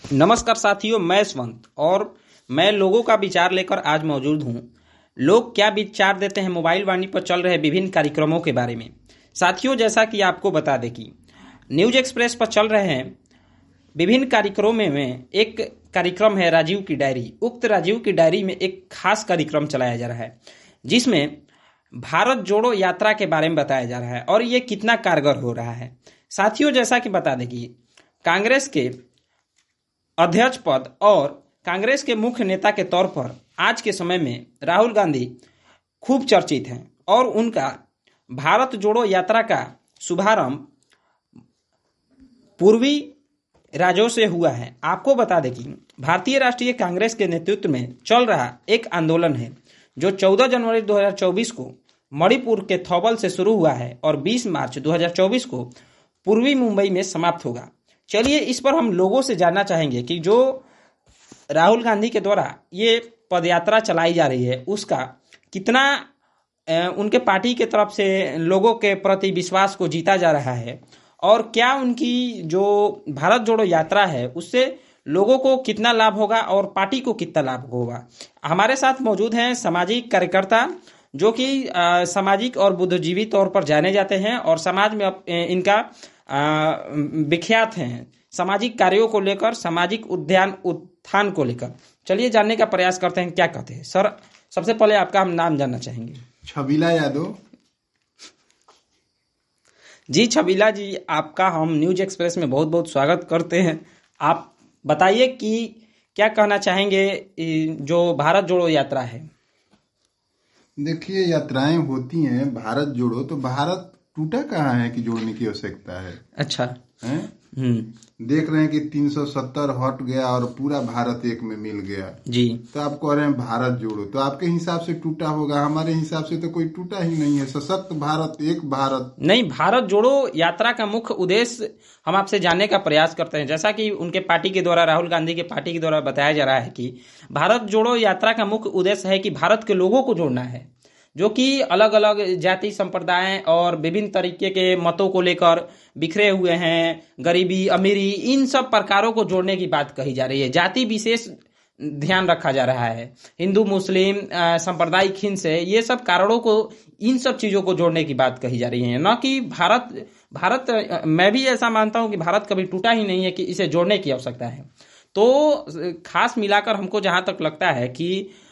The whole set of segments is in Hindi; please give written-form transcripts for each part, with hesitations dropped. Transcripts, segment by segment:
नमस्कार साथियों, मैं यशवंत और मैं लोगों का विचार लेकर आज मौजूद हूं। लोग क्या विचार देते हैं मोबाइल वाणी पर चल रहे विभिन्न कार्यक्रमों के बारे में। साथियों, जैसा कि आपको बता दें कि न्यूज एक्सप्रेस पर चल रहे हैं विभिन्न कार्यक्रमों में एक कार्यक्रम है राजीव की डायरी। उक्त राजीव की डायरी में एक खास कार्यक्रम चलाया जा रहा है जिसमें भारत जोड़ो यात्रा के बारे में बताया जा रहा है और ये कितना कारगर हो रहा है। साथियों, जैसा कि बता दें कि कांग्रेस के अध्यक्ष पद और कांग्रेस के मुख्य नेता के तौर पर आज के समय में राहुल गांधी खूब चर्चित हैं और उनका भारत जोड़ो यात्रा का शुभारंभ पूर्वी राज्यों से हुआ है। आपको बता दें कि भारतीय राष्ट्रीय कांग्रेस के नेतृत्व में चल रहा एक आंदोलन है जो 14 जनवरी 2024 को मणिपुर के थौबल से शुरू हुआ है और 20 मार्च 2024 को पूर्वी मुंबई में समाप्त होगा। चलिए, इस पर हम लोगों से जानना चाहेंगे कि जो राहुल गांधी के द्वारा ये पदयात्रा चलाई जा रही है उसका कितना उनके पार्टी के तरफ से लोगों के प्रति विश्वास को जीता जा रहा है और क्या उनकी जो भारत जोड़ो यात्रा है उससे लोगों को कितना लाभ होगा और पार्टी को कितना लाभ होगा। हमारे साथ मौजूद हैं सामाजिक कार्यकर्ता जो कि सामाजिक और बुद्धिजीवी तौर पर जाने जाते हैं और समाज में इनका विख्यात हैं सामाजिक कार्यों को लेकर, सामाजिक उत्थान को लेकर। चलिए जानने का प्रयास करते हैं क्या कहते हैं। सर, सबसे पहले आपका हम नाम जानना चाहेंगे। छबीला यादव। जी छबीला जी, आपका हम न्यूज एक्सप्रेस में बहुत बहुत स्वागत करते हैं। आप बताइए कि क्या कहना चाहेंगे जो भारत जोड़ो यात्रा है। देखिए, यात्राएं होती हैं भारत जोड़ो, तो भारत टूटा कहाँ है कि जोड़ने की आवश्यकता है। अच्छा है? देख रहे हैं कि 370 हट गया और पूरा भारत एक में मिल गया जी। तो आप कह रहे हैं भारत जोड़ो, तो आपके हिसाब से टूटा होगा, हमारे हिसाब से तो कोई टूटा ही नहीं है। सशक्त भारत, एक भारत। नहीं, भारत जोड़ो यात्रा का मुख्य उद्देश्य हम आपसे जानने का प्रयास करते हैं। जैसा कि उनके पार्टी के द्वारा, राहुल गांधी के पार्टी के द्वारा बताया जा रहा है कि भारत जोड़ो यात्रा का मुख्य उद्देश्य है कि भारत के लोगों को जोड़ना है जो कि अलग अलग जाति संप्रदाय और विभिन्न तरीके के मतों को लेकर बिखरे हुए हैं, गरीबी अमीरी, इन सब प्रकारों को जोड़ने की बात कही जा रही है। जाति विशेष ध्यान रखा जा रहा है, हिंदू मुस्लिम सांप्रदायिक हिंसा, ये सब कारणों को, इन सब चीजों को जोड़ने की बात कही जा रही है, न कि भारत। मैं भी ऐसा मानता हूं कि भारत कभी टूटा ही नहीं है कि इसे जोड़ने की आवश्यकता है। तो खास मिलाकर हमको जहां तक लगता है कि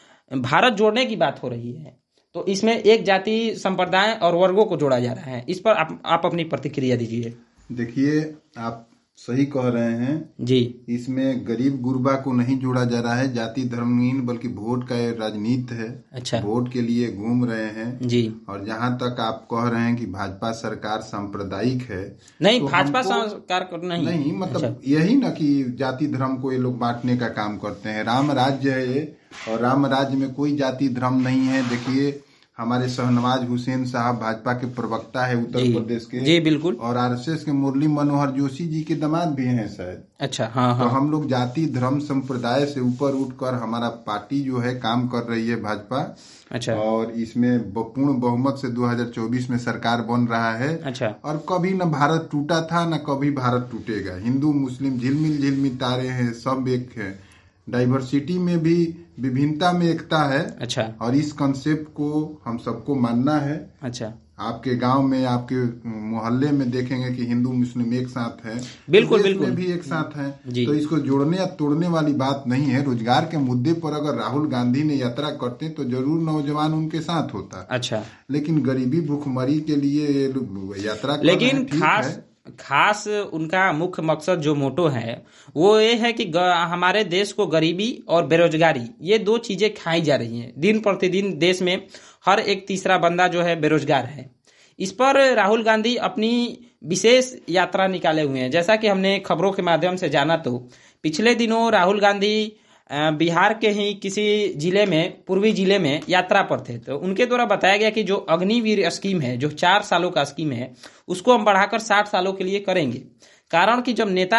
भारत जोड़ने की बात हो रही है तो इसमें एक जाति संप्रदाय और वर्गों को जोड़ा जा रहा है। इस पर आप अपनी प्रतिक्रिया दीजिए। देखिए, आप सही कह रहे हैं जी। इसमें गरीब गुरबा को नहीं जोड़ा जा रहा है, जाति धर्महीन, बल्कि वोट का राजनीति है। अच्छा। वोट के लिए घूम रहे हैं जी। और जहां तक आप कह रहे हैं कि भाजपा सरकार सांप्रदायिक है, नहीं, तो भाजपा सरकार नहीं मतलब अच्छा। यही ना कि जाति धर्म को ये लोग बांटने का काम करते हैं। राम राज्य है ये, और राम राज्य में कोई जाति धर्म नहीं है। देखिए, हमारे शहनवाज हुसैन साहब भाजपा के प्रवक्ता है उत्तर प्रदेश के। जी बिल्कुल। और आरएसएस के मुरली मनोहर जोशी जी के दामाद भी हैं शायद। अच्छा, हाँ तो हम लोग जाति धर्म संप्रदाय से ऊपर उठकर हमारा पार्टी जो है काम कर रही है भाजपा। अच्छा। और इसमें पूर्ण बहुमत से 2024 में सरकार बन रहा है। अच्छा। और कभी न भारत टूटा था न कभी भारत टूटेगा। हिंदू मुस्लिम झिलमिल झिलमिल तारे हैं, सब एक है। डाइवर्सिटी में भी विभिन्नता में एकता है। अच्छा। और इस कंसेप्ट को हम सबको मानना है। अच्छा। आपके गांव में, आपके मोहल्ले में देखेंगे कि हिंदू मुस्लिम एक साथ है, बिल्कुल देश बिल्कुल में भी एक साथ है। जी। तो इसको जोड़ने या तोड़ने वाली बात नहीं है। रोजगार के मुद्दे पर अगर राहुल गांधी ने यात्रा करते तो जरूर नौजवान उनके साथ होता। अच्छा। लेकिन गरीबी भूखमरी के लिए यात्रा कर लेकिन रहे हैं, ठीक है। खास उनका मुख्य मकसद जो मोटो है वो ये है कि हमारे देश को गरीबी और बेरोजगारी, ये दो चीजें खाई जा रही हैं। दिन प्रतिदिन देश में हर एक तीसरा बंदा जो है बेरोजगार है। इस पर राहुल गांधी अपनी विशेष यात्रा निकाले हुए हैं। जैसा कि हमने खबरों के माध्यम से जाना तो पिछले दिनों राहुल गांधी बिहार के ही किसी जिले में, पूर्वी जिले में यात्रा पर थे। तो उनके द्वारा बताया गया कि जो अग्निवीर स्कीम है, जो 4 सालों का स्कीम है, उसको हम बढ़ाकर 60 सालों के लिए करेंगे। कारण कि जब नेता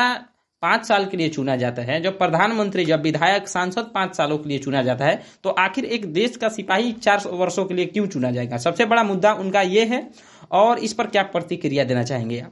5 साल के लिए चुना जाता है, जब प्रधानमंत्री, जब विधायक, सांसद 5 सालों के लिए चुना जाता है, तो आखिर एक देश का सिपाही 4 वर्षों के लिए क्यों चुना जाएगा? सबसे बड़ा मुद्दा उनका ये है। और इस पर क्या प्रतिक्रिया देना चाहेंगे आप?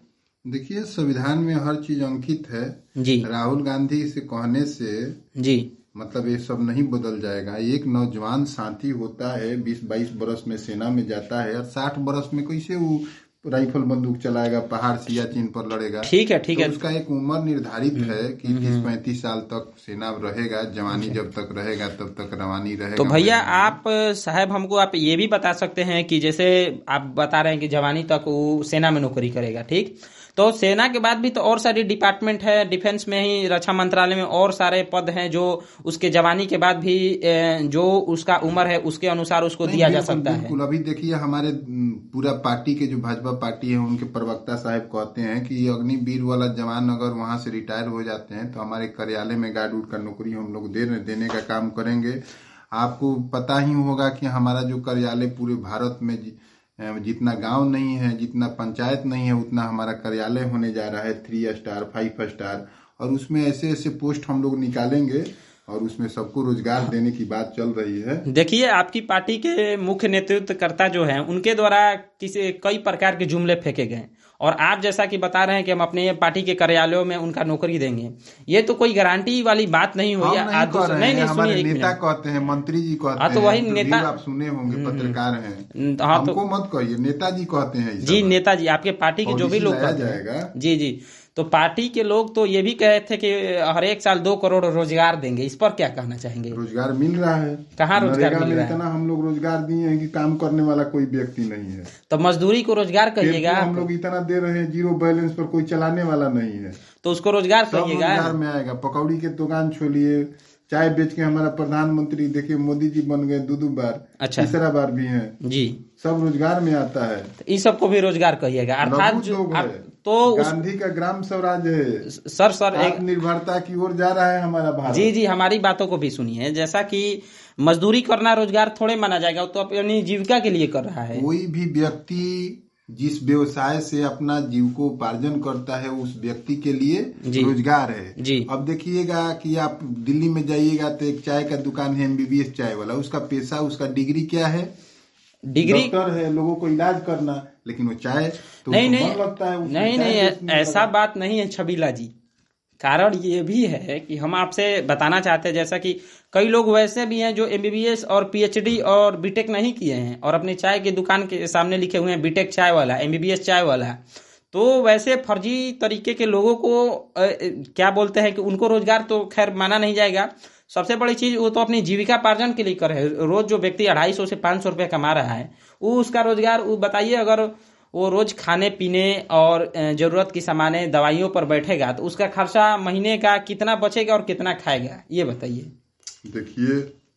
देखिए, संविधान में हर चीज अंकित है जी राहुल गांधी से कहने से जी मतलब ये सब नहीं बदल जाएगा। एक नौजवान साथी होता है 20-22 बरस में सेना में जाता है और 60 बरस में कैसे वो राइफल बंदूक चलाएगा, पहाड़ सियाचिन पर लड़ेगा। ठीक है तो उसका एक उम्र निर्धारित है कि 30-35 साल तक सेना रहेगा, जवानी जब तक रहेगा तब तक रवानी रहेगा। तो भैया आप साहब हमको आप ये भी बता सकते हैं कि जैसे आप बता रहे हैं कि जवानी तक वो सेना में नौकरी करेगा, ठीक, तो सेना के बाद भी तो और सारी डिपार्टमेंट है, डिफेंस में ही रक्षा मंत्रालय में और सारे पद हैं जो उसके जवानी के बाद भी जो उसका उम्र है उसके अनुसार उसको दिया जा सकता है। बिल्कुल। अभी देखिए हमारे पूरा पार्टी के जो भाजपा पार्टी है उनके प्रवक्ता साहब कहते हैं कि अग्निवीर वाला जवान अगर वहां से रिटायर हो जाते हैं तो हमारे कार्यालय में गार्ड उड़ का नौकरी हम लोग देने का काम करेंगे। आपको पता ही होगा कि हमारा जो कार्यालय पूरे भारत में जितना गांव नहीं है, जितना पंचायत नहीं है, उतना हमारा कार्यालय होने जा रहा है 3 स्टार 5 स्टार, और उसमें ऐसे ऐसे पोस्ट हम लोग निकालेंगे और उसमें सबको रोजगार देने की बात चल रही है। देखिए आपकी पार्टी के मुख्य नेतृत्वकर्ता जो हैं उनके द्वारा कई प्रकार के जुमले फेंके गए और आप जैसा कि बता रहे हैं कि हम अपने पार्टी के कार्यालयों में उनका नौकरी देंगे, ये तो कोई गारंटी वाली बात नहीं हुई। नहीं, हमारे नेता कहते हैं, मंत्री जी कहते हैं, तो वही नेता आप सुने होंगे, पत्रकार हैं, हमको मत कहिए, नेताजी कहते हैं जी, नेताजी आपके पार्टी के जो भी लोग जाएगा जी जी, तो पार्टी के लोग तो ये भी कहे थे कि हर एक साल 2 करोड़ रोजगार देंगे, इस पर क्या कहना चाहेंगे? रोजगार मिल रहा है, कहाँ रोजगार मिल रहा है? इतना हम लोग रोजगार दिए हैं कि काम करने वाला कोई व्यक्ति नहीं है। तो मजदूरी को रोजगार कहिएगा? हम लोग इतना दे रहे हैं, जीरो बैलेंस पर कोई चलाने वाला नहीं है, तो उसको रोजगार कहिएगा। रोजगार में आएगा। पकौड़ी के दुकान छोड़िए, चाय बेच के हमारा प्रधानमंत्री देखिए मोदी जी बन गए 2 बार, अच्छा, तीसरा बार भी हैं जी, सब रोजगार में आता है। तो इस सबको भी रोजगार कहिएगा। अर्थात तो गांधी का ग्राम स्वराज है सर एक निर्भरता की ओर जा रहा है हमारा भारत। जी जी, हमारी बातों को भी सुनिए। जैसा कि मजदूरी करना रोजगार थोड़े माना जाएगा, तो अपनी जीविका के लिए कर रहा है। कोई भी व्यक्ति जिस व्यवसाय से अपना जीविकोपार्जन करता है उस व्यक्ति के लिए रोजगार है जी। अब देखिएगा कि आप दिल्ली में जाइएगा तो एक चाय का दुकान है, MBBS चाय वाला, उसका पेशा, उसका डिग्री क्या है? डिग्री डॉक्टर है, लोगों को इलाज करना, लेकिन वो चाय तो नहीं लगता है नहीं, ऐसा बात नहीं है छबीला जी। कारण ये भी है कि हम आपसे बताना चाहते हैं, जैसा कि कई लोग वैसे भी हैं जो MBBS और PhD और BTech नहीं किए हैं और अपनी चाय की दुकान के सामने लिखे हुए हैं BTech चाय वाला, MBBS चाय वाला। तो वैसे फर्जी तरीके के लोगों को क्या बोलते हैं कि उनको रोजगार तो खैर माना नहीं जाएगा। सबसे बड़ी चीज वो तो अपनी जीविका पार्जन के लिए कर रहे हैं। रोज जो व्यक्ति 250 से 500 रुपये कमा रहा है वो उसका रोजगार, वो बताइए, अगर वो रोज खाने पीने और जरूरत की सामानें दवाइयों पर बैठेगा तो उसका खर्चा महीने का कितना बचेगा और कितना खाएगा, ये बताइए। देखिए,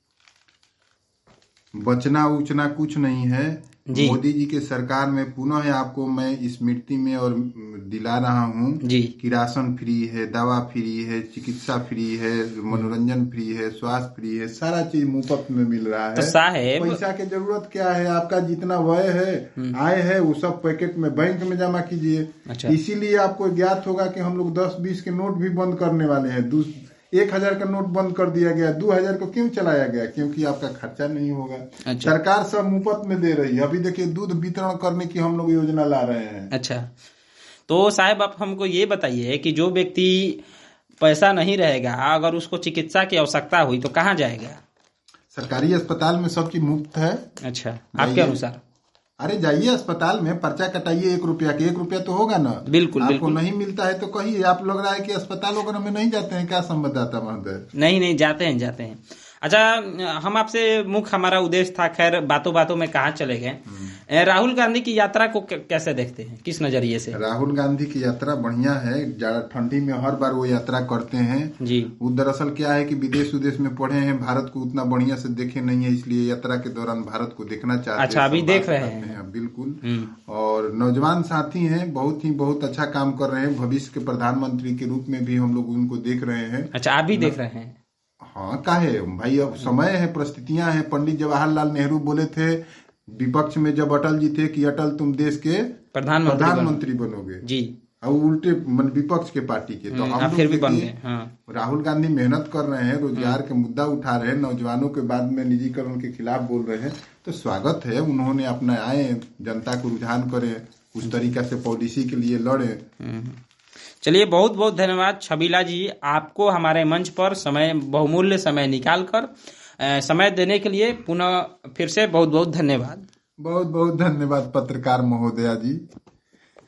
बचना उचना कुछ नहीं है। मोदी जी के सरकार में पुनः आपको मैं स्मृति में और दिला रहा हूँ कि राशन फ्री है, दवा फ्री है, चिकित्सा फ्री है, मनोरंजन फ्री है, स्वास्थ्य फ्री है, सारा चीज मुफ्त में मिल रहा है। तो साहेब, पैसा की जरूरत क्या है? आपका जितना व्यय है, आय है, वो सब पैकेट में बैंक में जमा कीजिए। अच्छा। इसीलिए आपको ज्ञात होगा कि हम लोग 10-20 के नोट भी बंद करने वाले हैं। 1000 का नोट बंद कर दिया गया। 2000 को क्यों चलाया गया? क्योंकि आपका खर्चा नहीं होगा। अच्छा। सरकार सब मुफ्त में दे रही है। अभी देखिए दूध वितरण करने की हम लोग योजना ला रहे हैं। अच्छा, तो साहब आप हमको ये बताइए कि जो व्यक्ति पैसा नहीं रहेगा, अगर उसको चिकित्सा की आवश्यकता हुई तो कहाँ जाएगा? सरकारी अस्पताल में सब चीज मुफ्त है। अच्छा, आपके अनुसार? अरे जाइए अस्पताल में, पर्चा कटाइए 1 रुपया के, 1 रुपया तो होगा ना। बिल्कुल, आपको बिल्कुल। नहीं मिलता है तो कहिए। आप लग रहा है कि अस्पताल वगैरह में नहीं जाते हैं क्या संवाददाता महोदय? नहीं, जाते हैं। अच्छा, हम आपसे मुख्य हमारा उद्देश्य था, खैर बातों बातों में कहाँ चले गए। राहुल गांधी की यात्रा को कैसे देखते हैं, किस नजरिए से? राहुल गांधी की यात्रा बढ़िया है। ज्यादा ठंडी में हर बार वो यात्रा करते हैं जी। वो दरअसल क्या है कि विदेश में पढ़े हैं, भारत को उतना बढ़िया से देखे नहीं है, इसलिए यात्रा के दौरान भारत को देखना चाहते हैं। अच्छा, अभी देख रहे हैं? बिल्कुल। और नौजवान साथी हैं, बहुत अच्छा काम कर रहे हैं। भविष्य के प्रधानमंत्री के रूप में भी हम लोग उनको देख रहे हैं। अच्छा, आप भी देख रहे हैं? हाँ, काहे भाई, अब समय है, परिस्थितियां हैं। पंडित जवाहरलाल नेहरू बोले थे विपक्ष में जब अटल जी थे कि अटल तुम देश के प्रधानमंत्री बनोगे जी, और उल्टे विपक्ष के पार्टी के। तो हम फिर भी बन गए। हाँ। राहुल गांधी मेहनत कर रहे हैं, रोजगार के मुद्दा उठा रहे हैं, नौजवानों के बाद में निजीकरण के खिलाफ बोल रहे हैं। तो स्वागत है, उन्होंने अपना आए, जनता को रुझान करे। उस तरीका से पॉलिसी के लिए लड़े। चलिए, बहुत बहुत धन्यवाद छबीला जी, आपको हमारे मंच पर बहुमूल्य समय निकाल कर समय देने के लिए पुनः फिर से बहुत बहुत धन्यवाद। बहुत बहुत धन्यवाद पत्रकार महोदया जी।